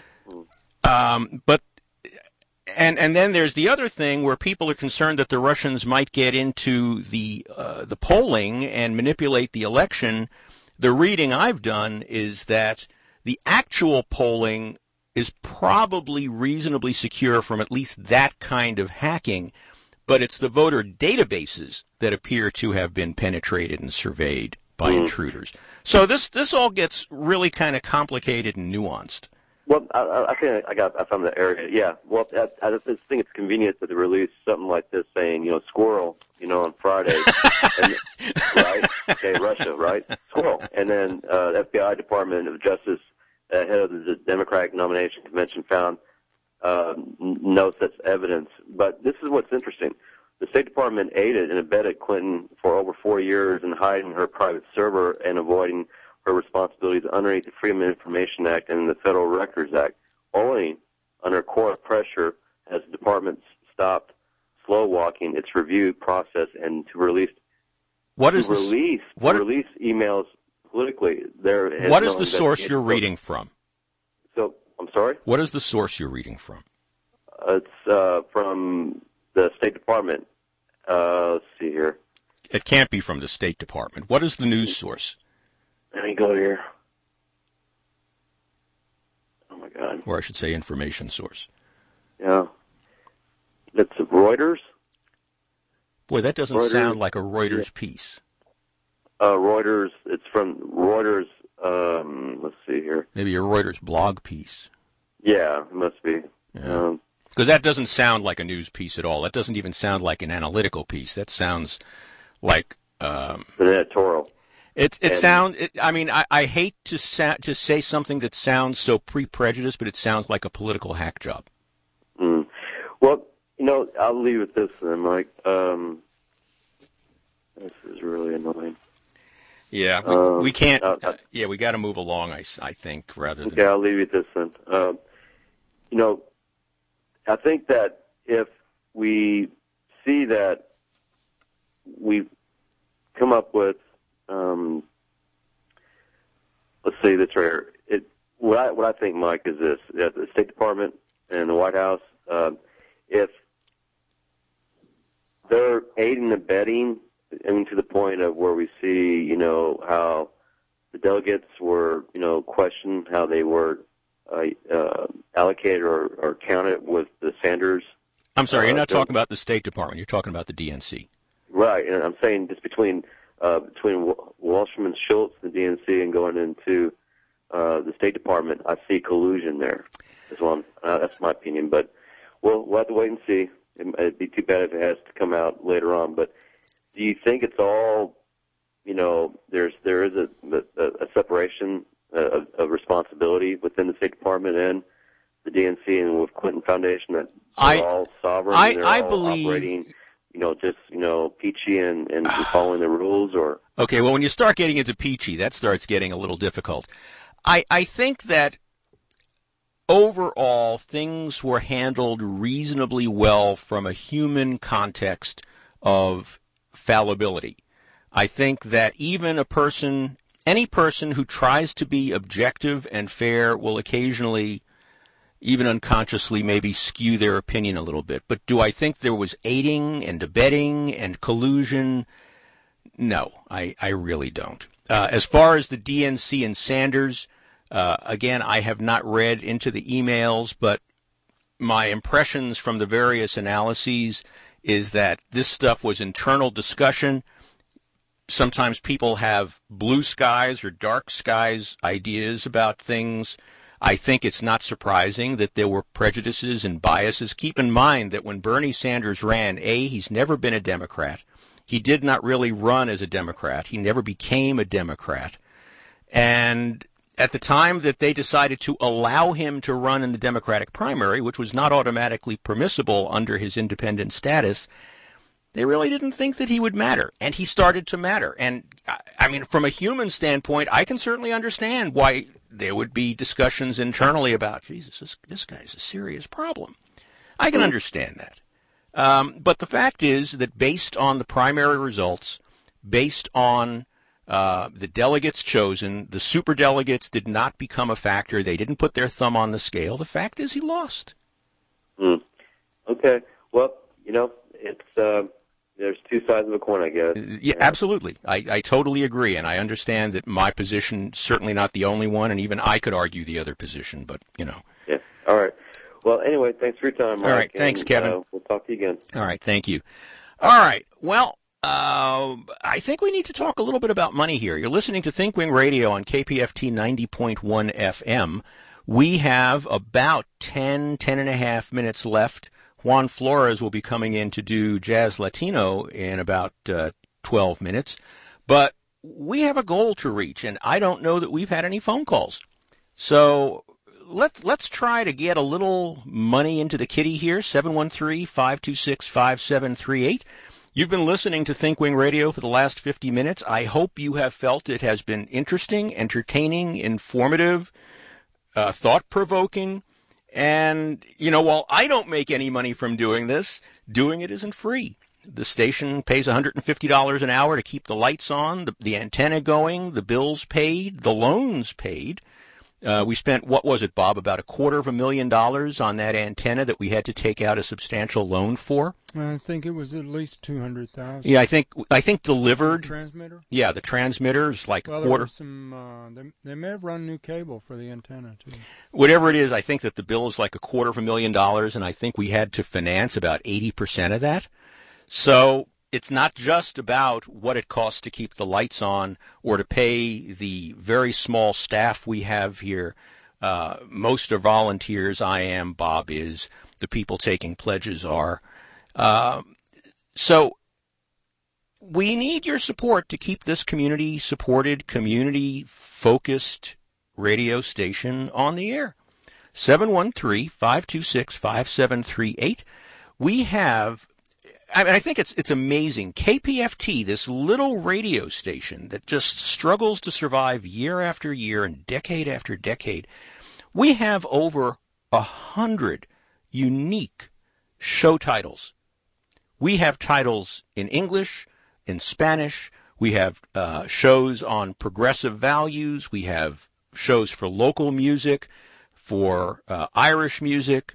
Um, but and and then there's the other thing where people are concerned that the Russians might get into the uh, the polling and manipulate the election. The reading I've done is that the actual polling is probably reasonably secure from at least that kind of hacking, but it's the voter databases that appear to have been penetrated and surveyed by mm. intruders. So this this all gets really kind of complicated and nuanced. Well, I, I think I got I found the area. Yeah. Well, I, I just think it's convenient that they release something like this, saying, you know, squirrel, you know, on Friday, and, right? Okay, Russia, right? Squirrel, and then uh, the F B I Department of Justice uh, head of the Democratic Nomination Convention, found uh, no such evidence. But this is what's interesting. The State Department aided and abetted Clinton for over four years in hiding her private server and avoiding her responsibilities underneath the Freedom of Information Act and the Federal Records Act. Only under court pressure has the department stopped slow walking its review process and to release what is to the, release what, to release emails politically. There what is the source you're reading from? So I'm sorry. What is the source you're reading from? Uh, it's uh, from the State Department. Uh, let's see here. It can't be from the State Department. What is the news source? Let me go here. Oh my God. Or I should say, information source. Yeah. It's Reuters. Boy, that doesn't Reuters. sound like a Reuters piece. Uh, Reuters. It's from Reuters. Um, let's see here. Maybe a Reuters blog piece. Yeah, it must be. Yeah. Um, Because that doesn't sound like a news piece at all. That doesn't even sound like an analytical piece. That sounds like um, an editorial. It it and, sounds. It, I mean, I, I hate to sa- to say something that sounds so pre-prejudiced, but it sounds like a political hack job. Mm. Well, you know, I'll leave it this then, Mike. Um, this is really annoying. Yeah, we, um, we can't. Uh, Uh, yeah, we got to move along. I, I think rather than. Okay, I'll leave it this then. Um, you know, I think that if we see that we've come up with, um, let's say this right here. It, what I what I think, Mike, is this: that the State Department and the White House, uh, if they're aiding and abetting, I mean, to the point of where we see, you know, how the delegates were, you know, questioned how they were uh, uh, allocated or, or counted with the Sanders. I'm sorry, you're uh, not bill. talking about the State Department. You're talking about the D N C. Right, and I'm saying just between uh, between Walsham and Schultz, the D N C, and going into uh, the State Department, I see collusion there. As well, uh, that's my opinion, but we'll we'll have to wait and see. It, it'd be too bad if it has to come out later on. But do you think it's all, you know, there's there is a a, a separation of, of responsibility within the State Department and the D N C and with Clinton Foundation, that they're I, all sovereign, I, and they're I all believe, operating, you know, just, you know, peachy and, and following the rules? Or okay, well, when you start getting into peachy, that starts getting a little difficult. I, I think that overall things were handled reasonably well from a human context of fallibility. I think that even a person, any person who tries to be objective and fair will occasionally, even unconsciously, maybe skew their opinion a little bit. But do I think there was aiding and abetting and collusion? No, I, I really don't. Uh, as far as the D N C and Sanders, uh, again, I have not read into the emails, but my impressions from the various analyses is that this stuff was internal discussion. Sometimes people have blue skies or dark skies ideas about things. I think it's not surprising that there were prejudices and biases. Keep in mind that when Bernie Sanders ran, A, he's never been a Democrat. He did not really run as a Democrat. He never became a Democrat. And at the time that they decided to allow him to run in the Democratic primary, which was not automatically permissible under his independent status, they really didn't think that he would matter. And he started to matter. And, I mean, from a human standpoint, I can certainly understand why there would be discussions internally about, Jesus, this, this guy's a serious problem. I can understand that. Um, but the fact is that based on the primary results, based on uh, the delegates chosen, the superdelegates did not become a factor. They didn't put their thumb on the scale. The fact is he lost. Mm. Okay. Well, you know, it's uh, there's two sides of a coin, I guess. Yeah, yeah. Absolutely. I, I totally agree, and I understand that my position certainly not the only one, and even I could argue the other position, but, you know. Yeah. All right. Well, anyway, thanks for your time, Mike. All right. Thanks, and, Kevin. Uh, we'll talk to you again. All right. Thank you. All right. Well, uh, I think we need to talk a little bit about money here. You're listening to ThinkWing Radio on K P F T ninety point one F M. We have about ten, ten and a half minutes left. Juan Flores will be coming in to do Jazz Latino in about uh, twelve minutes. But we have a goal to reach, and I don't know that we've had any phone calls. So let's let's try to get a little money into the kitty here. seven one three, five two six, five seven three eight. You've been listening to ThinkWing Radio for the last fifty minutes. I hope you have felt it has been interesting, entertaining, informative, uh, thought-provoking. And, you know, while I don't make any money from doing this, doing it isn't free. The station pays one hundred fifty dollars an hour to keep the lights on, the, the antenna going, the bills paid, the loans paid. Uh, we spent, what was it, Bob, about a quarter of a million dollars on that antenna that we had to take out a substantial loan for? I think it was at least two hundred thousand dollars. Yeah, I think I think delivered. The transmitter? Yeah, the transmitter is like well, a quarter. There was some, uh, they, they may have run new cable for the antenna, too. Whatever it is, I think that the bill is like a quarter of a million dollars, and I think we had to finance about eighty percent of that. So it's not just about what it costs to keep the lights on or to pay the very small staff we have here. Uh, most are volunteers. I am. Bob is. The people taking pledges are. Uh, so we need your support to keep this community-supported, community-focused radio station on the air. seven one three, five two six, five seven three eight. We have... I mean, I think it's it's amazing. K P F T, this little radio station that just struggles to survive year after year and decade after decade, we have over a hundred unique show titles. We have titles in English, in Spanish. We have uh, shows on progressive values. We have shows for local music, for uh, Irish music,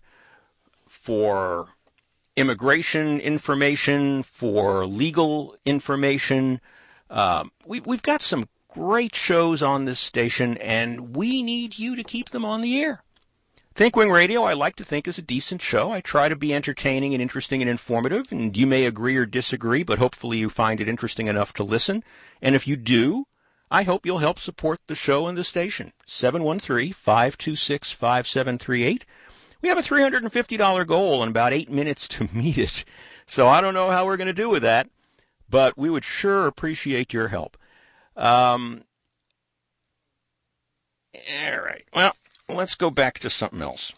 for immigration information, for legal information. Um, we, we've got some great shows on this station, and we need you to keep them on the air. ThinkWing Radio, I like to think, is a decent show. I try to be entertaining and interesting and informative, and you may agree or disagree, but hopefully you find it interesting enough to listen. And if you do, I hope you'll help support the show and the station. seven one three, five two six, five seven three eight. We have a three hundred fifty dollars goal and about eight minutes to meet it. So I don't know how we're going to do with that, but we would sure appreciate your help. Um, all right. Well, let's go back to something else.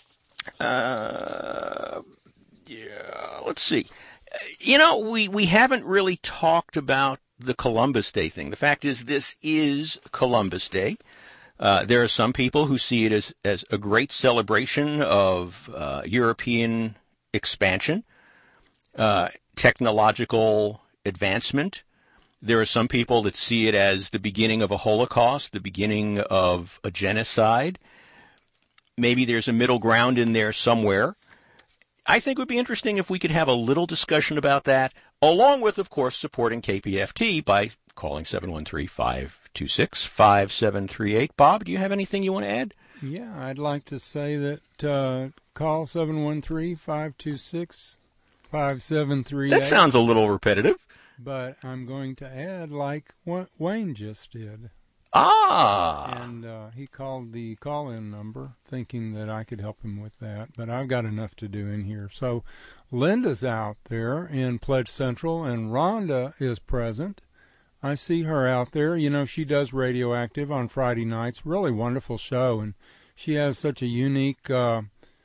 Uh, yeah, let's see. You know, we, we haven't really talked about the Columbus Day thing. The fact is, this is Columbus Day. Uh, there are some people who see it as, as a great celebration of uh, European expansion, uh, technological advancement. There are some people that see it as the beginning of a Holocaust, the beginning of a genocide. Maybe there's a middle ground in there somewhere. I think it would be interesting if we could have a little discussion about that, along with, of course, supporting K P F T by calling seven one three, five two six, five seven three eight. Bob, do you have anything you want to add? Yeah, I'd like to say that uh, call seven one three, five two six, five seven three eight. That sounds a little repetitive. But I'm going to add like Wayne just did. Ah! And uh, he called the call-in number thinking that I could help him with that, but I've got enough to do in here. So Linda's out there in Pledge Central, and Rhonda is present. I see her out there. You know, she does Radioactive on Friday nights. Really wonderful show, and she has such a unique uh,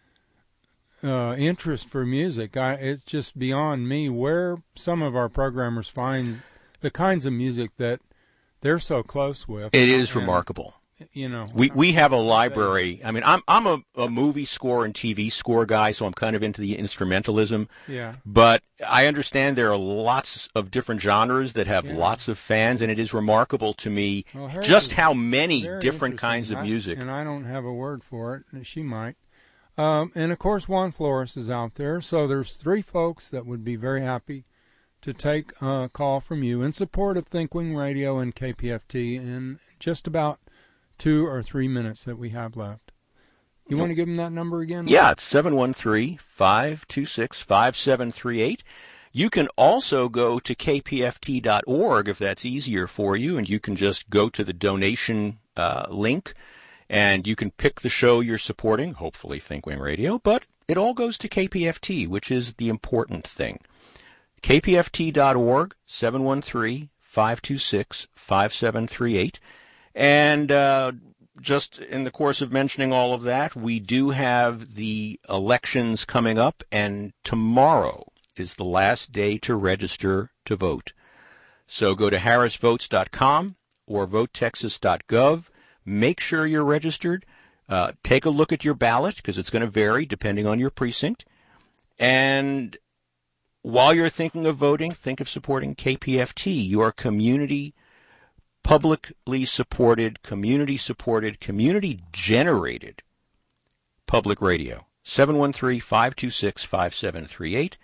uh, interest for music. I, it's just beyond me where some of our programmers find the kinds of music that they're so close with. It is and, remarkable. You know, we we have a library. I mean, I'm I'm a, a movie score and T V score guy, so I'm kind of into the instrumentalism. Yeah. But I understand there are lots of different genres that have yeah. lots of fans, and it is remarkable to me well, just how many very different kinds of I, music. And I don't have a word for it. She might. Um, and of course, Juan Flores is out there. So there's three folks that would be very happy to take a call from you in support of ThinkWing Radio and K P F T in just about two or three minutes that we have left. You want to give them that number again? Yeah, it's seven one three, five two six, five seven three eight. You can also go to k p f t dot org if that's easier for you, and you can just go to the donation uh, link, and you can pick the show you're supporting, hopefully ThinkWing Radio, but it all goes to K P F T, which is the important thing. k p f t dot org, seven one three, five two six, five seven three eight. And uh, just in the course of mentioning all of that, we do have the elections coming up, and tomorrow is the last day to register to vote. So go to harris votes dot com or vote texas dot gov. Make sure you're registered. Uh, take a look at your ballot, because it's going to vary depending on your precinct. And while you're thinking of voting, think of supporting K P F T, your community, publicly supported, community-supported, community-generated public radio. seven one three, five two six, five seven three eight.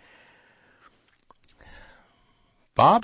Bob?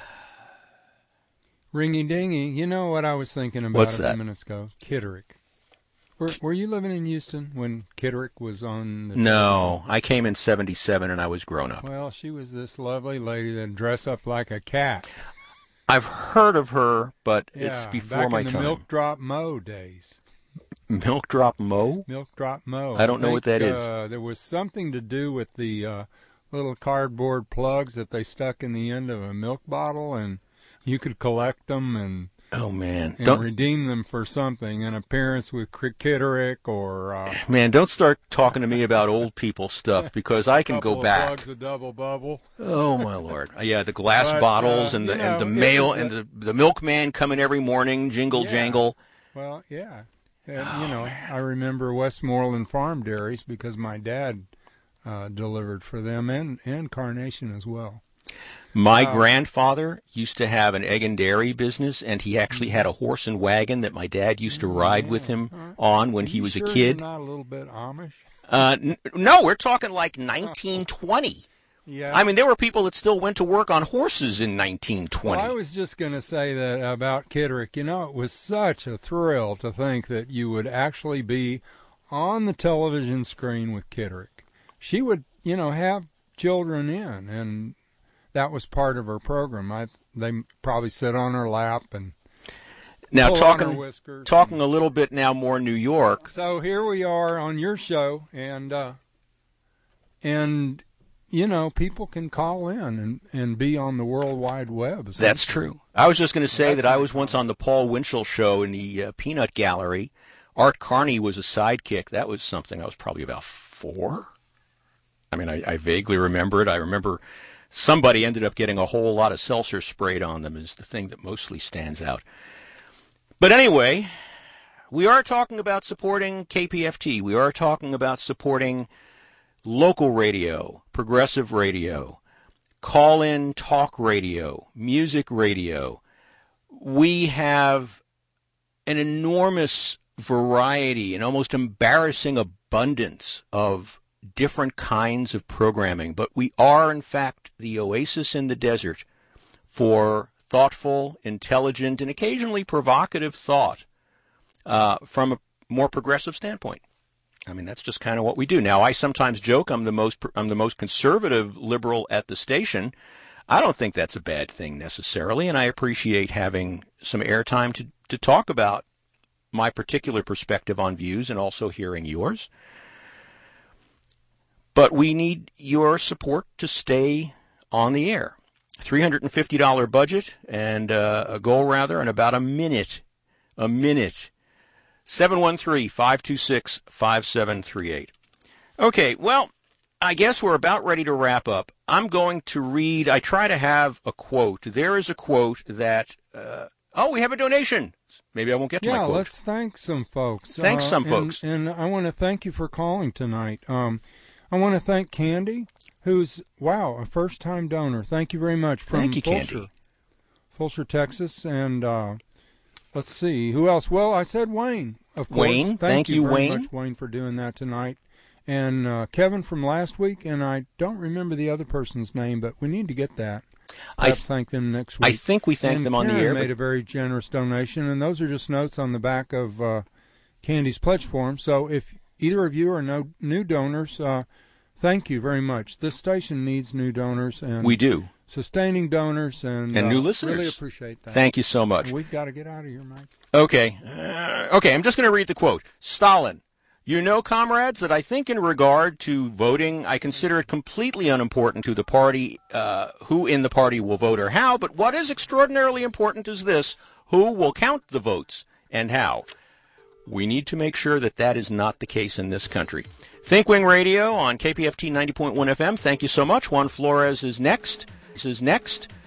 Ringy-dingy. You know what I was thinking about What's a that? few minutes ago? Kitterick. Were, were you living in Houston when Kitterick was on the No, I came in seventy-seven and I was grown up. Well, she was this lovely lady that dressed up like a cat. I've heard of her, but Yeah, it's before back my in the time. Milk Drop Mo days. Milk Drop Mo? Milk Drop Mo. I don't know what think, that is. Uh, there was something to do with the uh, little cardboard plugs that they stuck in the end of a milk bottle, and you could collect them and Oh, man. and Don't, redeem them for something, an appearance with Kitterick or uh, man, don't start talking to me about old people stuff, because I can couple go of back. plugs of double bubble. Oh, my Lord. Yeah, the glass But, bottles uh, and the you and the know, it mail was a- and the, the milkman coming every morning, jingle Yeah. jangle. Well, yeah. And, Oh, you know, I remember Westmoreland Farm Dairies because my dad uh, delivered for them, and, and Carnation as well. My Wow. grandfather used to have an egg and dairy business, and he actually had a horse and wagon that my dad used to ride with him on when Are he you was sure a kid. You're not a little bit Amish? Uh, n- no, we're talking like nineteen twenty. Yeah. I mean, there were people that still went to work on horses in nineteen twenty. Well, I was just going to say that about Kitterick. You know, it was such a thrill to think that you would actually be on the television screen with Kitterick. She would, you know, have children in, and that was part of her program. I they probably sit on her lap and Now, pull on her talking whiskers. talking a little bit now more New York. So here we are on your show, and uh, and you know, people can call in and, and be on the World Wide Web. That's true. I was just going to say That's that I my was once on the Paul Winchell show in the uh, Peanut Gallery. Art Carney was a sidekick. That was something I was probably about four. I mean, I, I vaguely remember it. I remember somebody ended up getting a whole lot of seltzer sprayed on them is the thing that mostly stands out. But anyway, we are talking about supporting K P F T. We are talking about supporting local radio, progressive radio, call-in talk radio, music radio. We have an enormous variety, an almost embarrassing abundance of different kinds of programming, but we are, in fact, the oasis in the desert for thoughtful, intelligent, and occasionally provocative thought uh, from a more progressive standpoint. I mean, that's just kind of what we do. Now, I sometimes joke I'm the most I'm the most conservative liberal at the station. I don't think that's a bad thing necessarily, and I appreciate having some airtime to, to talk about my particular perspective on views and also hearing yours. But we need your support to stay on the air. three hundred fifty dollars budget and uh, a goal, rather, and about a minute. A minute. seven one three, five two six, five seven three eight. Okay, well, I guess we're about ready to wrap up. I'm going to read, I try to have a quote. There is a quote that, uh, oh, we have a donation. Maybe I won't get to Yeah, my quote. let's thank some folks. Thanks Uh, some and- folks. And I want to thank you for calling tonight. Um, I want to thank Candy, who's, wow, a first-time donor. Thank you very much. From Thank you, Fulsher, Candy. Fulsher, Texas. And uh, let's see, who else? Well, I said Wayne, of course. Wayne, Thank, thank you, very Wayne. much, Wayne, for doing that tonight. And uh, Kevin from last week, and I don't remember the other person's name, but we need to get that. I Perhaps th- thank them next week. I think we thank and them on the Karen air. made But a very generous donation, and those are just notes on the back of uh, Candy's pledge form. So if either of you are no, new donors, uh, thank you very much. This station needs new donors and we do. sustaining donors and, And uh, new listeners. Really appreciate that. Thank you so much. And we've got to get out of here, Mike. Okay. Uh, okay, I'm just going to read the quote. Stalin. You know, comrades, that I think in regard to voting, I consider it completely unimportant to the party, uh, who in the party will vote or how, but what is extraordinarily important is this, who will count the votes and how. We need to make sure that that is not the case in this country. ThinkWing Radio on K P F T ninety point one F M. Thank you so much. Juan Flores is next. This is next.